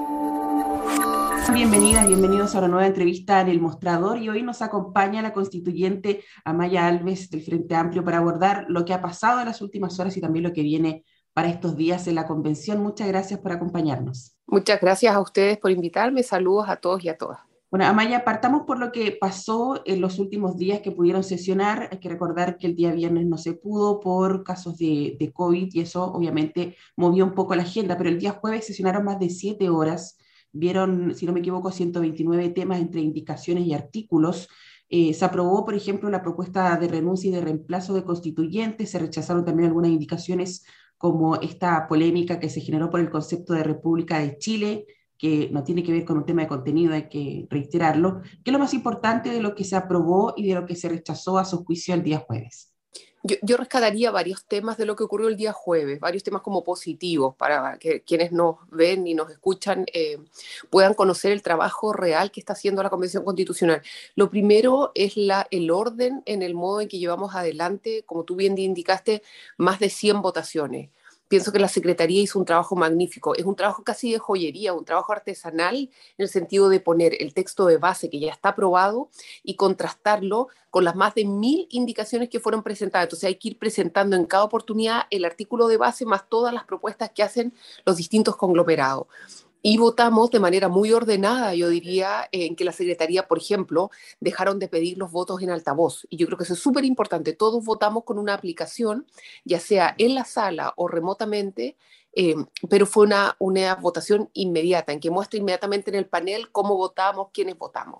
Bienvenidas, bienvenidos a una nueva entrevista en El Mostrador y hoy nos acompaña la constituyente Amaya Alves del Frente Amplio para abordar lo que ha pasado en las últimas horas y también lo que viene para estos días en la convención. Muchas gracias por acompañarnos. Muchas gracias a ustedes por invitarme. Saludos a todos y a todas. Bueno, Amaya, partamos por lo que pasó en los últimos días que pudieron sesionar. Hay que recordar que el día viernes no se pudo por casos de COVID y eso obviamente movió un poco la agenda, pero el día jueves sesionaron más de 7 horas. Vieron, si no me equivoco, 129 temas entre indicaciones y artículos. Se aprobó, por ejemplo, la propuesta de renuncia y de reemplazo de constituyentes. Se rechazaron también algunas indicaciones como esta polémica que se generó por el concepto de República de Chile, que no tiene que ver con un tema de contenido, hay que reiterarlo. ¿Qué es lo más importante de lo que se aprobó y de lo que se rechazó a su juicio el día jueves? Yo rescataría varios temas de lo que ocurrió el día jueves, varios temas como positivos para que quienes nos ven y nos escuchan puedan conocer el trabajo real que está haciendo la Convención Constitucional. Lo primero es el orden en el modo en que llevamos adelante, como tú bien indicaste, más de 100 votaciones. Pienso que la Secretaría hizo un trabajo magnífico. Es un trabajo casi de joyería, un trabajo artesanal en el sentido de poner el texto de base que ya está aprobado y contrastarlo con las más de 1.000 indicaciones que fueron presentadas. Entonces hay que ir presentando en cada oportunidad el artículo de base más todas las propuestas que hacen los distintos conglomerados. Y votamos de manera muy ordenada, yo diría, en que la Secretaría, por ejemplo, dejaron de pedir los votos en altavoz. Y yo creo que eso es súper importante. Todos votamos con una aplicación, ya sea en la sala o remotamente, eh, pero fue una votación inmediata, en que muestra inmediatamente en el panel cómo votamos, quiénes votamos.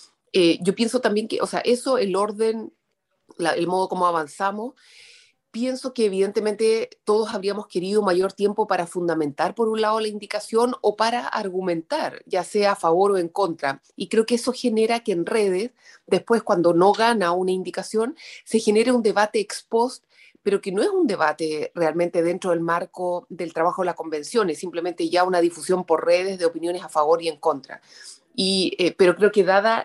Yo pienso también que, o sea, eso, el orden, el modo como avanzamos. Pienso que evidentemente todos habríamos querido mayor tiempo para fundamentar, por un lado, la indicación o para argumentar, ya sea a favor o en contra. Y creo que eso genera que en redes, después cuando no gana una indicación, se genere un debate ex post, pero que no es un debate realmente dentro del marco del trabajo de la convención, es simplemente ya una difusión por redes de opiniones a favor y en contra. Pero creo que dada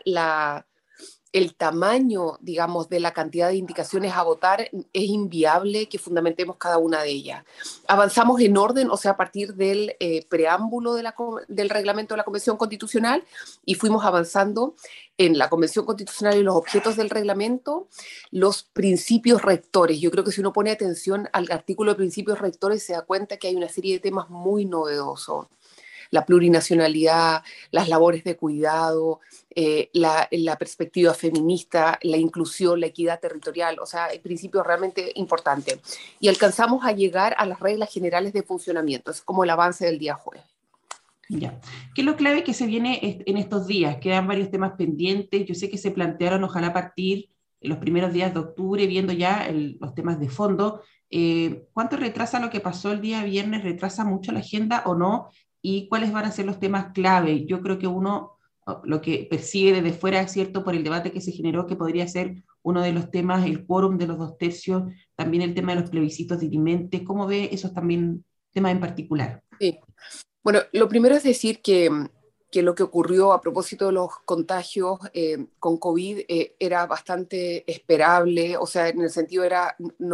el tamaño, digamos, de la cantidad de indicaciones a votar, es inviable que fundamentemos cada una de ellas. Avanzamos en orden, o sea, a partir del preámbulo del reglamento de la Convención Constitucional y fuimos avanzando en la Convención Constitucional y los objetos del reglamento, los principios rectores. Yo creo que si uno pone atención al artículo de principios rectores se da cuenta que hay una serie de temas muy novedosos: la plurinacionalidad, las labores de cuidado, la perspectiva feminista, la inclusión, la equidad territorial, o sea, hay principios realmente importantes. Y alcanzamos a llegar a las reglas generales de funcionamiento, es como el avance del día jueves. Ya. ¿Qué es lo clave que se viene en estos días? Quedan varios temas pendientes. Yo sé que se plantearon, ojalá a partir en los primeros días de octubre, viendo ya los temas de fondo. ¿Cuánto retrasa lo que pasó el día viernes? ¿Retrasa mucho la agenda o no? ¿Y cuáles van a ser los temas clave? Yo creo que uno, lo que percibe desde fuera, es cierto, por el debate que se generó, que podría ser uno de los temas, el quórum de los 2 tercios, también el tema de los plebiscitos dirimente. ¿Cómo ve esos también temas en particular? Sí. Bueno, lo primero es decir que lo que ocurrió a propósito de los contagios con COVID era bastante esperable, o sea, en el sentido era,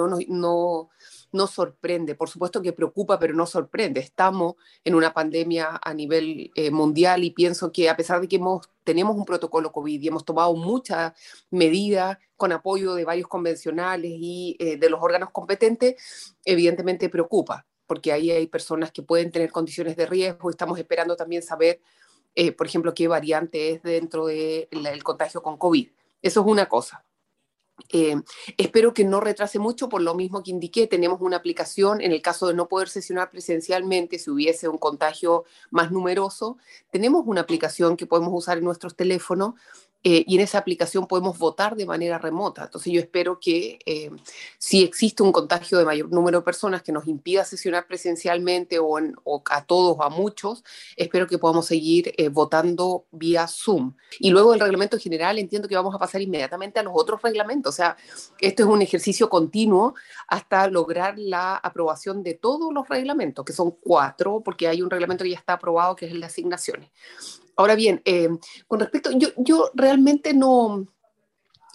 no sorprende, por supuesto que preocupa, pero no sorprende. Estamos en una pandemia a nivel mundial y pienso que a pesar de que tenemos un protocolo COVID y hemos tomado muchas medidas con apoyo de varios convencionales y de los órganos competentes, evidentemente preocupa porque ahí hay personas que pueden tener condiciones de riesgo. Estamos esperando también saber, por ejemplo, qué variante es dentro del contagio con COVID. Eso es una cosa. Eh, Espero que no retrase mucho, por lo mismo que indiqué, tenemos una aplicación en el caso de no poder sesionar presencialmente, si hubiese un contagio más numeroso, tenemos una aplicación que podemos usar en nuestros teléfonos y en esa aplicación podemos votar de manera remota. Entonces yo espero que si existe un contagio de mayor número de personas que nos impida sesionar presencialmente o a todos o a muchos, espero que podamos seguir votando vía Zoom. Y luego el reglamento general entiendo que vamos a pasar inmediatamente a los otros reglamentos. O sea, esto es un ejercicio continuo hasta lograr la aprobación de todos los reglamentos, que son 4, porque hay un reglamento que ya está aprobado, que es el de asignaciones. Ahora bien, con respecto, yo realmente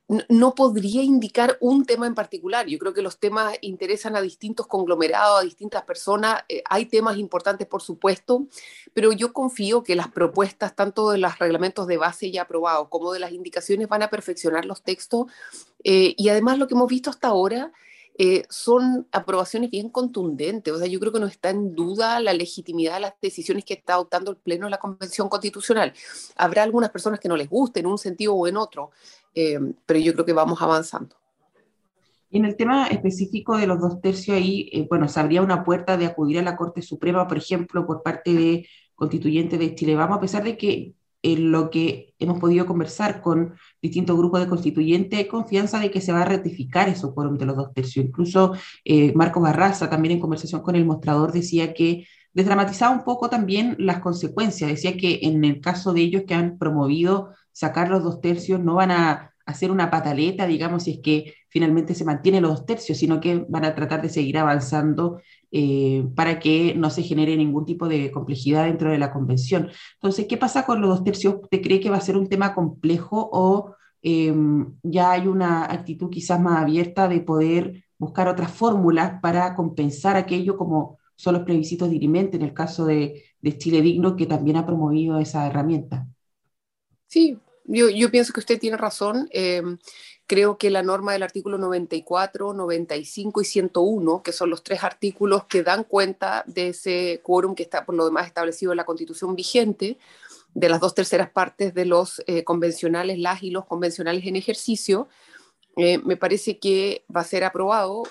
no podría indicar un tema en particular. Yo creo que los temas interesan a distintos conglomerados, a distintas personas. Hay temas importantes, por supuesto, pero yo confío que las propuestas, tanto de los reglamentos de base ya aprobados como de las indicaciones, van a perfeccionar los textos. Y además lo que hemos visto hasta ahora son aprobaciones bien contundentes. O sea, yo creo que no está en duda la legitimidad de las decisiones que está adoptando el Pleno de la Convención Constitucional. Habrá algunas personas que no les guste en un sentido o en otro, pero yo creo que vamos avanzando. Y en el tema específico de los dos tercios, ahí, bueno, se abría una puerta de acudir a la Corte Suprema, por ejemplo, por parte de constituyentes de Chile Vamos, a pesar de que lo que hemos podido conversar con distintos grupos de constituyentes, hay confianza de que se va a ratificar eso quórum de los dos tercios. Incluso Marcos Barraza, también en conversación con El Mostrador, decía que desdramatizaba un poco también las consecuencias. Decía que en el caso de ellos que han promovido sacar los dos tercios, no van a hacer una pataleta, digamos, si es que finalmente se mantienen los dos tercios, sino que van a tratar de seguir avanzando para que no se genere ningún tipo de complejidad dentro de la convención. Entonces, ¿qué pasa con los dos tercios? ¿Usted cree que va a ser un tema complejo o ya hay una actitud quizás más abierta de poder buscar otras fórmulas para compensar aquello como son los plebiscitos dirimentes en el caso de Chile Digno, que también ha promovido esa herramienta? Sí, yo pienso que usted tiene razón. Creo que la norma del artículo 94, 95 y 101, que son los tres artículos que dan cuenta de ese quórum que está por lo demás establecido en la Constitución vigente, de las dos terceras partes de los convencionales, las y los convencionales en ejercicio, me parece que va a ser aprobado.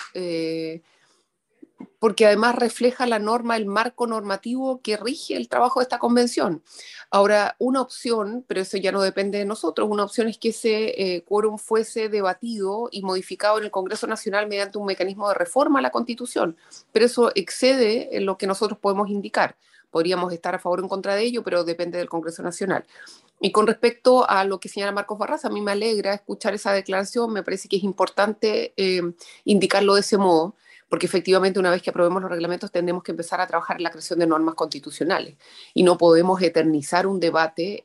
Porque además refleja la norma, el marco normativo que rige el trabajo de esta convención. Ahora, una opción, pero eso ya no depende de nosotros, una opción es que ese quórum fuese debatido y modificado en el Congreso Nacional mediante un mecanismo de reforma a la Constitución, pero eso excede en lo que nosotros podemos indicar. Podríamos estar a favor o en contra de ello, pero depende del Congreso Nacional. Y con respecto a lo que señala Marcos Barraza, a mí me alegra escuchar esa declaración, me parece que es importante indicarlo de ese modo, porque efectivamente una vez que aprobemos los reglamentos tendremos que empezar a trabajar en la creación de normas constitucionales y no podemos eternizar un debate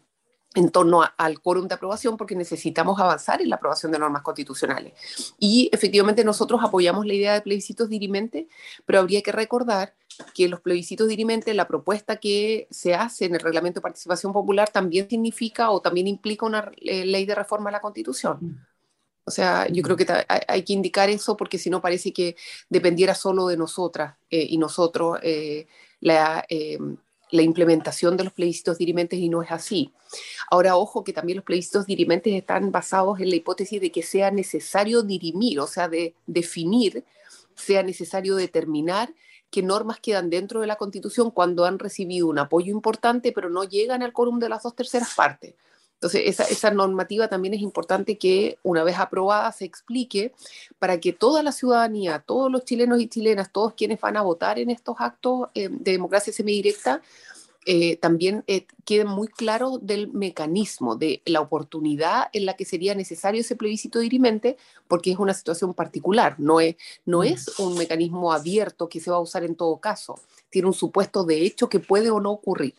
en torno al quórum de aprobación porque necesitamos avanzar en la aprobación de normas constitucionales. Y efectivamente nosotros apoyamos la idea de plebiscitos dirimentes, pero habría que recordar que los plebiscitos dirimentes, la propuesta que se hace en el reglamento de participación popular también significa o también implica una ley de reforma a la Constitución. O sea, yo creo que hay que indicar eso porque si no parece que dependiera solo de nosotras y nosotros la, eh, la implementación de los plebiscitos dirimentes y no es así. Ahora, ojo que también los plebiscitos dirimentes están basados en la hipótesis de que sea necesario dirimir, o sea, de definir, sea necesario determinar qué normas quedan dentro de la Constitución cuando han recibido un apoyo importante, pero no llegan al quórum de las dos terceras partes. Entonces, esa normativa también es importante que una vez aprobada se explique para que toda la ciudadanía, todos los chilenos y chilenas, todos quienes van a votar en estos actos de democracia semidirecta, también quede muy claro del mecanismo, de la oportunidad en la que sería necesario ese plebiscito dirimente, porque es una situación particular, no es un mecanismo abierto que se va a usar en todo caso, tiene un supuesto de hecho que puede o no ocurrir.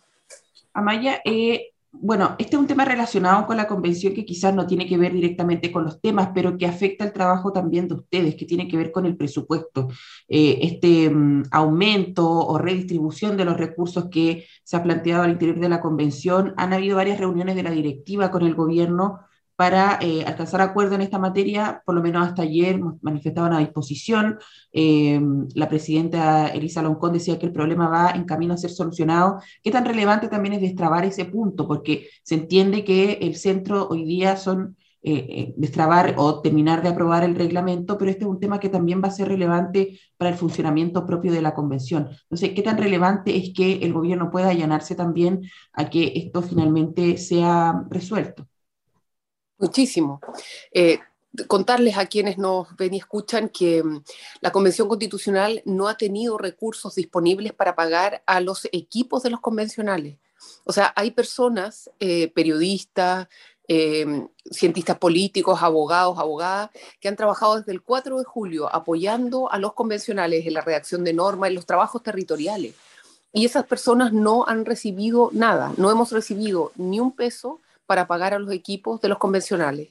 Amaya, bueno, este es un tema relacionado con la convención que quizás no tiene que ver directamente con los temas, pero que afecta el trabajo también de ustedes, que tiene que ver con el presupuesto. Este aumento o redistribución de los recursos que se ha planteado al interior de la convención, han habido varias reuniones de la directiva con el gobierno para alcanzar acuerdo en esta materia, por lo menos hasta ayer manifestaban a disposición. Eh, la presidenta Elisa Loncón decía que el problema va en camino a ser solucionado. ¿Qué tan relevante también es destrabar ese punto? Porque se entiende que el centro hoy día son destrabar o terminar de aprobar el reglamento, pero este es un tema que también va a ser relevante para el funcionamiento propio de la convención. Entonces, ¿qué tan relevante es que el gobierno pueda allanarse también a que esto finalmente sea resuelto? Muchísimo. Contarles a quienes nos ven y escuchan que la Convención Constitucional no ha tenido recursos disponibles para pagar a los equipos de los convencionales. O sea, hay personas, periodistas, cientistas políticos, abogados, abogadas, que han trabajado desde el 4 de julio apoyando a los convencionales en la redacción de normas, en los trabajos territoriales. Y esas personas no han recibido nada, no hemos recibido ni un peso para pagar a los equipos de los convencionales.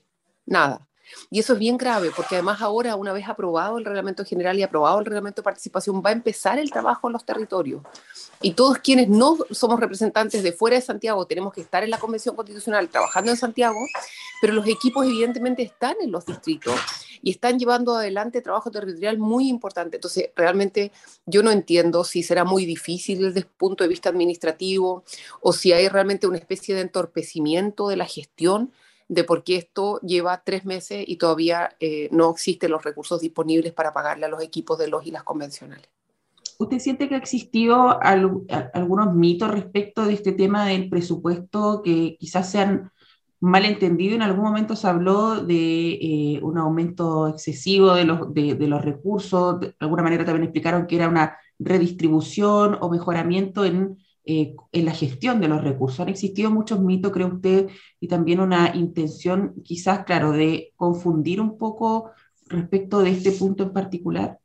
nada. Y eso es bien grave, porque además ahora, una vez aprobado el reglamento general y aprobado el reglamento de participación, va a empezar el trabajo en los territorios. Y todos quienes no somos representantes de fuera de Santiago tenemos que estar en la Convención Constitucional trabajando en Santiago, pero los equipos evidentemente están en los distritos y están llevando adelante trabajo territorial muy importante. Entonces, realmente yo no entiendo si será muy difícil desde el punto de vista administrativo o si hay realmente una especie de entorpecimiento de la gestión de por qué esto lleva 3 meses y todavía no existen los recursos disponibles para pagarle a los equipos de los y las convencionales. ¿Usted siente que ha existido algunos mitos respecto de este tema del presupuesto que quizás se han mal entendido? En algún momento se habló de un aumento excesivo de los recursos, de alguna manera también explicaron que era una redistribución o mejoramiento en la gestión de los recursos. Han existido muchos mitos, cree usted, y también una intención quizás, claro, de confundir un poco respecto de este punto en particular.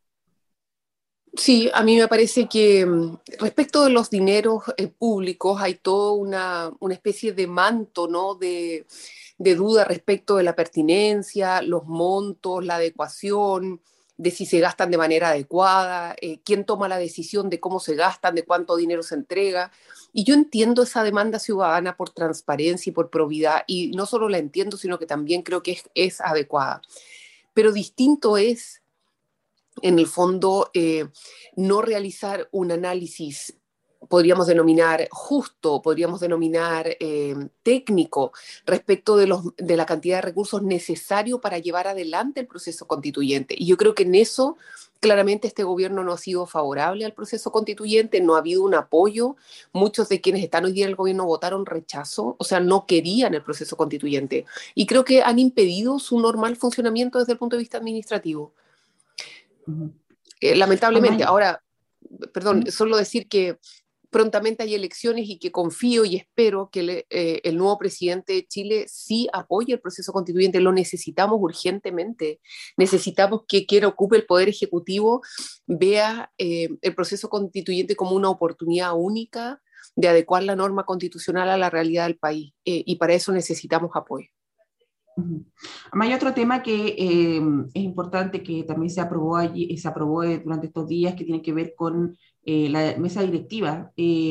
Sí, a mí me parece que respecto de los dineros públicos hay toda una especie de manto, ¿no? De duda respecto de la pertinencia, los montos, la adecuación, de si se gastan de manera adecuada, quién toma la decisión de cómo se gastan, de cuánto dinero se entrega. Y yo entiendo esa demanda ciudadana por transparencia y por probidad, y no solo la entiendo, sino que también creo que es adecuada. Pero distinto es en el fondo, no realizar un análisis, podríamos denominar justo, podríamos denominar técnico, respecto de la cantidad de recursos necesarios para llevar adelante el proceso constituyente. Y yo creo que en eso, claramente, este gobierno no ha sido favorable al proceso constituyente, no ha habido un apoyo. Muchos de quienes están hoy día en el gobierno votaron rechazo, o sea, no querían el proceso constituyente. Y creo que han impedido su normal funcionamiento desde el punto de vista administrativo. Ujú. Lamentablemente, Amaya, ahora, perdón, ¿mm? solo decir que prontamente hay elecciones y que confío y espero que el nuevo presidente de Chile sí apoye el proceso constituyente. Lo necesitamos urgentemente. Necesitamos que quien ocupe el poder ejecutivo vea el proceso constituyente como una oportunidad única de adecuar la norma constitucional a la realidad del país. Y para eso necesitamos apoyo. Ujú. Además, hay otro tema que es importante que también se aprobó allí, se aprobó durante estos días, que tiene que ver con la mesa directiva,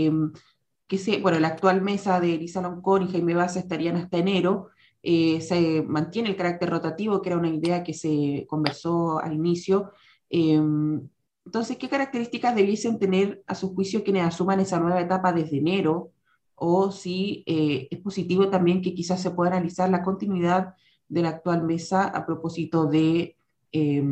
bueno, la actual mesa de Elisa Loncón y Jaime Baza estarían hasta enero. Se mantiene el carácter rotativo, que era una idea que se conversó al inicio. Entonces, ¿qué características debiesen tener a su juicio quienes asuman esa nueva etapa desde enero? O si es positivo también que quizás se pueda analizar la continuidad de la actual mesa a propósito de eh,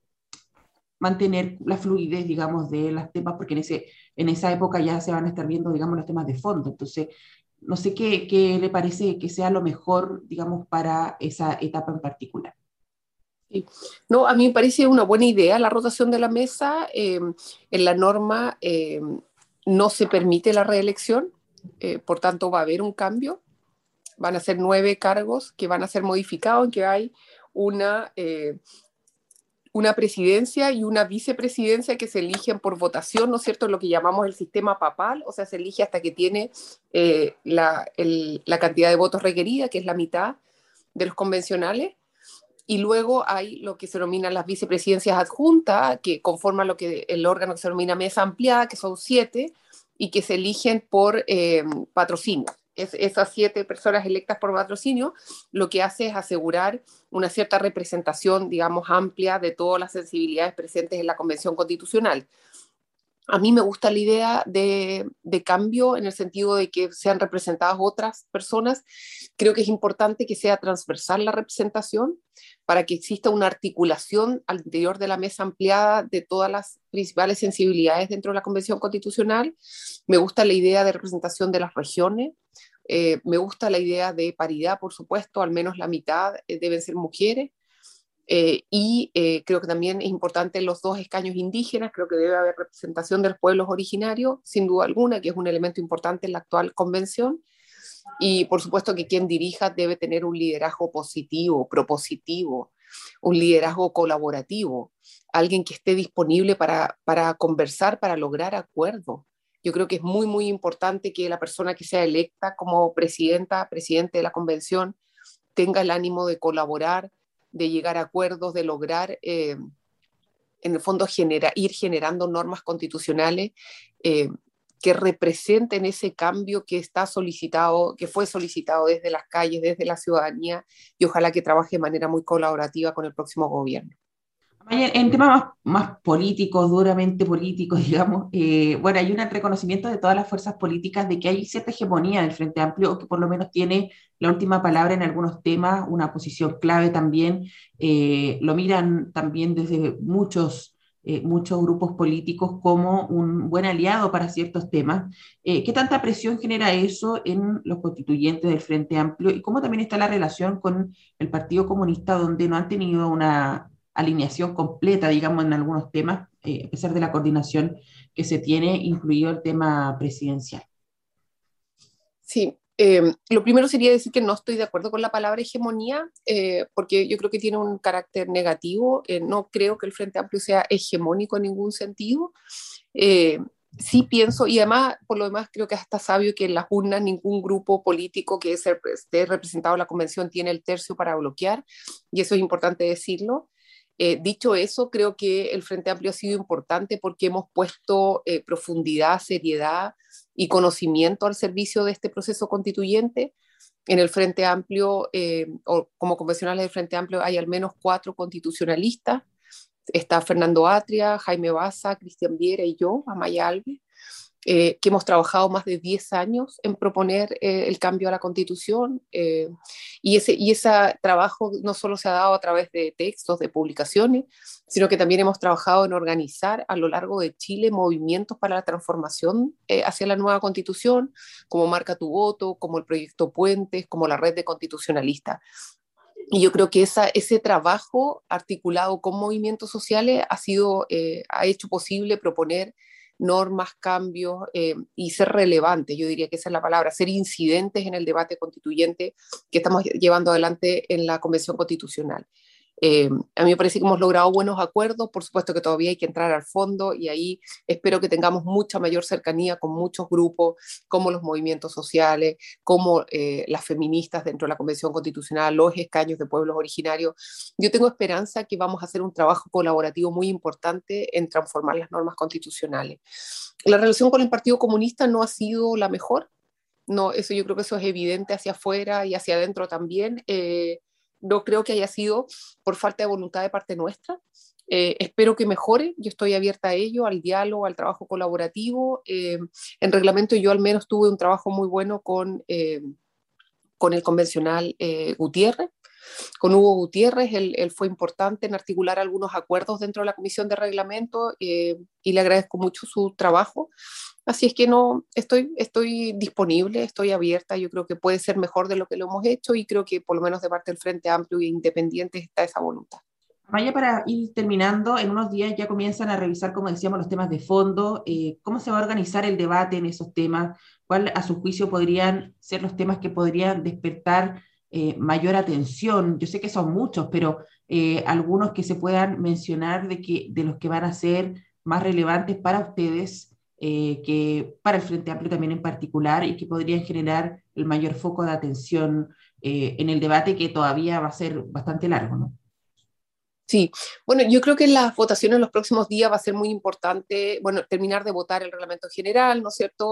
mantener la fluidez, digamos, de los temas, porque en esa época ya se van a estar viendo, digamos, los temas de fondo. Entonces, no sé qué le parece que sea lo mejor, digamos, para esa etapa en particular. Sí. No, a mí me parece una buena idea la rotación de la mesa. En la norma no se permite la reelección, por tanto va a haber un cambio. Van a ser 9 cargos que van a ser modificados, en que hay una, eh, una presidencia y una vicepresidencia que se eligen por votación, ¿no es cierto? Lo que llamamos el sistema papal, o sea, se elige hasta que tiene la cantidad de votos requerida, que es la mitad de los convencionales. Y luego hay lo que se denomina las vicepresidencias adjuntas, que conforman lo que el órgano que se denomina mesa ampliada, que son 7, y que se eligen por patrocinio. Esas 7 personas electas por patrocinio lo que hace es asegurar una cierta representación, digamos, amplia de todas las sensibilidades presentes en la Convención Constitucional. A mí me gusta la idea de cambio en el sentido de que sean representadas otras personas. Creo que es importante que sea transversal la representación para que exista una articulación al interior de la mesa ampliada de todas las principales sensibilidades dentro de la Convención Constitucional. Me gusta la idea de representación de las regiones. Me gusta la idea de paridad, por supuesto, al menos la mitad deben ser mujeres. Creo que también es importante los 2 escaños indígenas, creo que debe haber representación de los pueblos originarios, sin duda alguna, que es un elemento importante en la actual convención, y por supuesto que quien dirija debe tener un liderazgo positivo, propositivo, un liderazgo colaborativo, alguien que esté disponible para conversar, para lograr acuerdos. Yo creo que es muy, muy importante que la persona que sea electa como presidenta, presidente de la convención, tenga el ánimo de colaborar, de llegar a acuerdos, de lograr, en el fondo, ir generando normas constitucionales que representen ese cambio que está solicitado, que fue solicitado desde las calles, desde la ciudadanía, y ojalá que trabaje de manera muy colaborativa con el próximo gobierno. En temas más políticos, duramente políticos, digamos, bueno, hay un reconocimiento de todas las fuerzas políticas de que hay cierta hegemonía del Frente Amplio, o que por lo menos tiene la última palabra en algunos temas, una posición clave también. Lo miran también desde muchos grupos políticos como un buen aliado para ciertos temas. ¿Qué tanta presión genera eso en los constituyentes del Frente Amplio? Y cómo también está la relación con el Partido Comunista, donde no han tenido una alineación completa, digamos, en algunos temas, a pesar de la coordinación que se tiene, incluido el tema presidencial? Sí, lo primero sería decir que no estoy de acuerdo con la palabra hegemonía, porque yo creo que tiene un carácter negativo. No creo que el Frente Amplio sea hegemónico en ningún sentido. Eh, sí pienso, y además, por lo demás, creo que hasta sabio que en las urnas ningún grupo político que esté representado en la convención tiene el tercio para bloquear, y eso es importante decirlo. Dicho eso, creo que el Frente Amplio ha sido importante porque hemos puesto profundidad, seriedad y conocimiento al servicio de este proceso constituyente. En el Frente Amplio, o como convencionales del Frente Amplio, hay al menos 4 constitucionalistas. Está Fernando Atria, Jaime Baza, Cristian Viera y yo, Amaya Alves, que hemos trabajado más de 10 años en proponer el cambio a la Constitución, y ese trabajo no solo se ha dado a través de textos, de publicaciones, sino que también hemos trabajado en organizar a lo largo de Chile movimientos para la transformación hacia la nueva Constitución, como Marca tu Voto, como el Proyecto Puentes, como la Red de Constitucionalistas. Y yo creo que ese trabajo articulado con movimientos sociales ha hecho posible proponer normas, cambios, y ser relevantes, yo diría que esa es la palabra, ser incidentes en el debate constituyente que estamos llevando adelante en la Convención Constitucional. A mí me parece que hemos logrado buenos acuerdos, por supuesto que todavía hay que entrar al fondo, y ahí espero que tengamos mucha mayor cercanía con muchos grupos, como los movimientos sociales, como las feministas dentro de la Convención Constitucional, los escaños de pueblos originarios. Yo tengo esperanza que vamos a hacer un trabajo colaborativo muy importante en transformar las normas constitucionales. La relación con el Partido Comunista no ha sido la mejor. No, eso, yo creo que eso es evidente hacia afuera y hacia adentro también. No creo que haya sido por falta de voluntad de parte nuestra. Espero que mejore. Yo estoy abierta a ello, al diálogo, al trabajo colaborativo. En reglamento yo al menos tuve un trabajo muy bueno con el convencional Gutiérrez. Con Hugo Gutiérrez, él fue importante en articular algunos acuerdos dentro de la Comisión de Reglamento, y le agradezco mucho su trabajo. Así es que no, estoy disponible, estoy abierta. Yo creo que puede ser mejor de lo que lo hemos hecho, y creo que por lo menos de parte del Frente Amplio e Independiente está esa voluntad. Vaya, para ir terminando, en unos días ya comienzan a revisar, como decíamos, los temas de fondo. ¿Cómo se va a organizar el debate en esos temas? ¿Cuál, a su juicio, podrían ser los temas que podrían despertar mayor atención? Yo sé que son muchos, pero algunos que se puedan mencionar de los que van a ser más relevantes para ustedes, que para el Frente Amplio también en particular, y que podrían generar el mayor foco de atención en el debate, que todavía va a ser bastante largo, ¿no? Sí, bueno, yo creo que en las votaciones en los próximos días va a ser muy importante, bueno, terminar de votar el reglamento general, ¿no es cierto?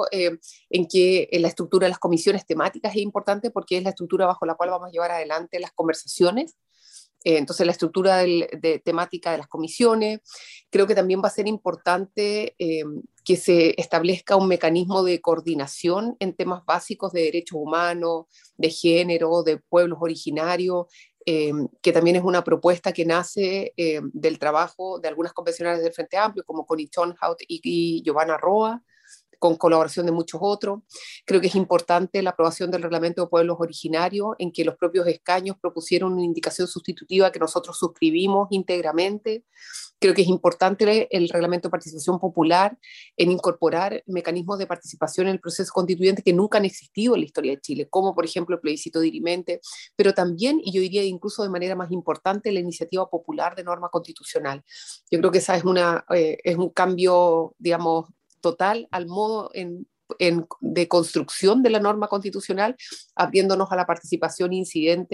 En la estructura de las comisiones temáticas es importante, porque es la estructura bajo la cual vamos a llevar adelante las conversaciones. Entonces, la estructura de temática de las comisiones. Creo que también va a ser importante que se establezca un mecanismo de coordinación en temas básicos de derechos humanos, de género, de pueblos originarios, que también es una propuesta que nace del trabajo de algunas convencionales del Frente Amplio, como Connie Turnhout y Giovanna Roa, con colaboración de muchos otros. Creo que es importante la aprobación del reglamento de pueblos originarios, en que los propios escaños propusieron una indicación sustitutiva que nosotros suscribimos íntegramente. Creo que es importante el reglamento de participación popular, en incorporar mecanismos de participación en el proceso constituyente que nunca han existido en la historia de Chile, como por ejemplo el plebiscito dirimente, pero también, y yo diría incluso de manera más importante, la iniciativa popular de norma constitucional. Yo creo que esa es un cambio, digamos, total al modo de construcción de la norma constitucional, abriéndonos a la participación incidente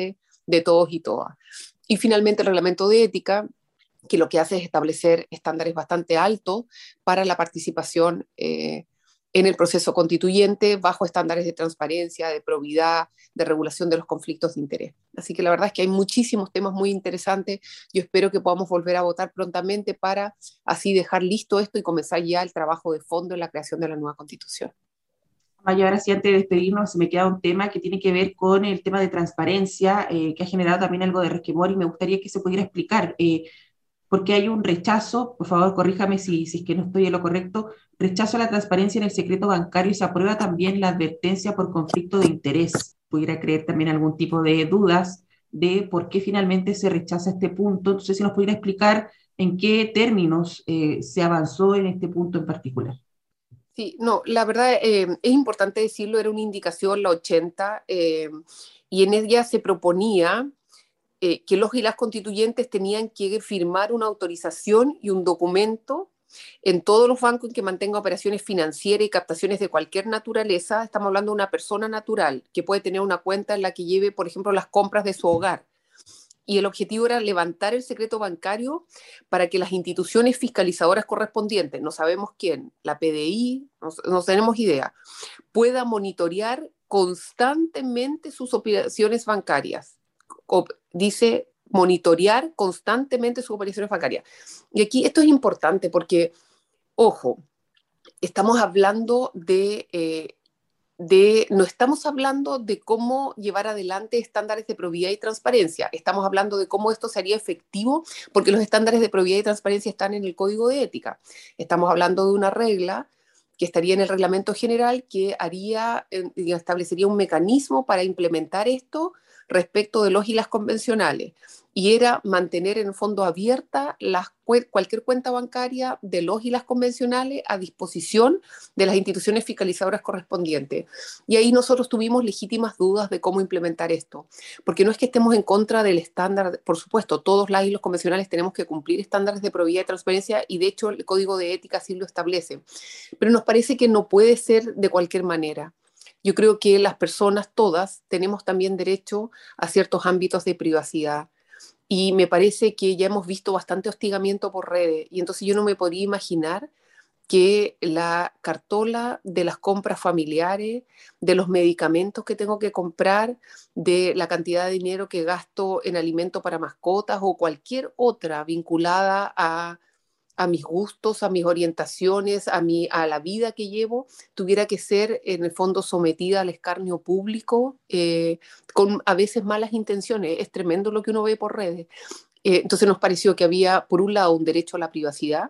de todos y todas. Y finalmente el reglamento de ética, que lo que hace es establecer estándares bastante altos para la participación en el proceso constituyente, bajo estándares de transparencia, de probidad, de regulación de los conflictos de interés. Así que la verdad es que hay muchísimos temas muy interesantes. Yo espero que podamos volver a votar prontamente para así dejar listo esto y comenzar ya el trabajo de fondo en la creación de la nueva Constitución. Maya, ahora sí, antes de despedirnos, se me queda un tema que tiene que ver con el tema de transparencia, que ha generado también algo de resquemor y me gustaría que se pudiera explicar. Porque hay un rechazo, por favor corríjame si es que no estoy en lo correcto, rechazo a la transparencia en el secreto bancario y se aprueba también la advertencia por conflicto de interés. Pudiera creer también algún tipo de dudas de por qué finalmente se rechaza este punto. Entonces, si nos pudiera explicar en qué términos se avanzó en este punto en particular. Sí, no, la verdad es importante decirlo, era una indicación, la 80, y en ella se proponía que los y las constituyentes tenían que firmar una autorización y un documento en todos los bancos en que mantenga operaciones financieras y captaciones de cualquier naturaleza. Estamos hablando de una persona natural que puede tener una cuenta en la que lleve, por ejemplo, las compras de su hogar. Y el objetivo era levantar el secreto bancario para que las instituciones fiscalizadoras correspondientes, no sabemos quién, la PDI, no tenemos idea, pueda monitorear constantemente sus operaciones bancarias. Dice monitorear constantemente sus operaciones bancarias. Y aquí esto es importante porque, ojo, estamos hablando no estamos hablando de cómo llevar adelante estándares de probidad y transparencia, estamos hablando de cómo esto sería efectivo, porque los estándares de probidad y transparencia están en el Código de Ética. Estamos hablando de una regla que estaría en el reglamento general que establecería un mecanismo para implementar esto respecto de los y las convencionales. Y era mantener en el fondo abierta cualquier cuenta bancaria de los y las convencionales a disposición de las instituciones fiscalizadoras correspondientes. Y ahí nosotros tuvimos legítimas dudas de cómo implementar esto, porque no es que estemos en contra del estándar, por supuesto, todos las y los convencionales tenemos que cumplir estándares de probidad y transparencia, y de hecho el Código de Ética sí lo establece, pero nos parece que no puede ser de cualquier manera. Yo creo que las personas todas tenemos también derecho a ciertos ámbitos de privacidad. Y me parece que ya hemos visto bastante hostigamiento por redes. Y entonces yo no me podría imaginar que la cartola de las compras familiares, de los medicamentos que tengo que comprar, de la cantidad de dinero que gasto en alimento para mascotas o cualquier otra vinculada a mis gustos, a mis orientaciones, a la vida que llevo, tuviera que ser en el fondo sometida al escarnio público, con a veces malas intenciones. Es tremendo lo que uno ve por redes. Entonces nos pareció que había, por un lado, un derecho a la privacidad,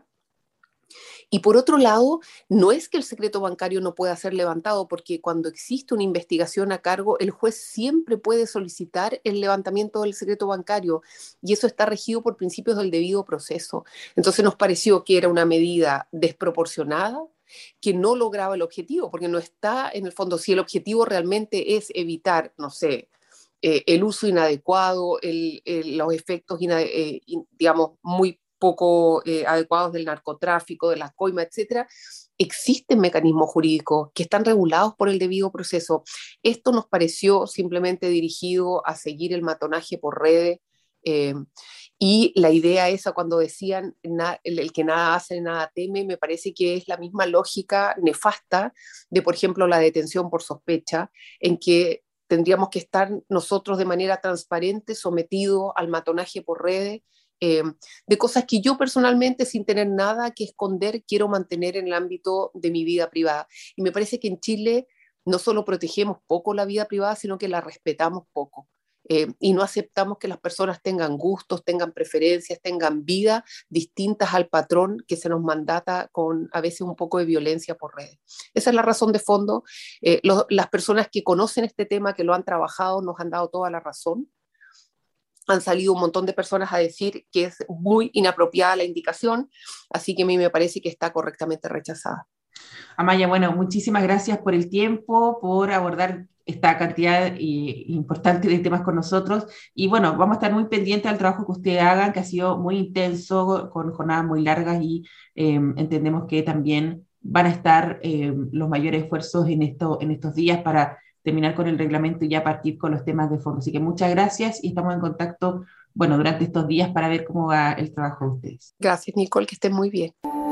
y por otro lado, no es que el secreto bancario no pueda ser levantado, porque cuando existe una investigación a cargo, el juez siempre puede solicitar el levantamiento del secreto bancario, y eso está regido por principios del debido proceso. Entonces nos pareció que era una medida desproporcionada, que no lograba el objetivo, porque no está en el fondo, si el objetivo realmente es evitar, no sé, el uso inadecuado, los efectos, digamos, muy poco adecuados del narcotráfico, de la coima, etcétera, existen mecanismos jurídicos que están regulados por el debido proceso. Esto nos pareció simplemente dirigido a seguir el matonaje por redes, eh, y la idea esa cuando decían el que nada hace, nada teme, me parece que es la misma lógica nefasta de, por ejemplo, la detención por sospecha, en que tendríamos que estar nosotros de manera transparente sometidos al matonaje por redes, eh, de cosas que yo personalmente, sin tener nada que esconder, quiero mantener en el ámbito de mi vida privada. Y me parece que en Chile no solo protegemos poco la vida privada, sino que la respetamos poco. Y no aceptamos que las personas tengan gustos, tengan preferencias, tengan vidas distintas al patrón que se nos mandata con a veces un poco de violencia por redes. Esa es la razón de fondo. Las personas que conocen este tema, que lo han trabajado, nos han dado toda la razón. Han salido un montón de personas a decir que es muy inapropiada la indicación, así que a mí me parece que está correctamente rechazada. Amaya, bueno, muchísimas gracias por el tiempo, por abordar esta cantidad importante de temas con nosotros. Y bueno, vamos a estar muy pendientes al trabajo que ustedes hagan, que ha sido muy intenso, con jornadas muy largas y entendemos que también van a estar los mayores esfuerzos en estos días para terminar con el reglamento y ya partir con los temas de fondo. Así que muchas gracias y estamos en contacto, bueno, durante estos días para ver cómo va el trabajo de ustedes. Gracias, Nicole, que estés muy bien.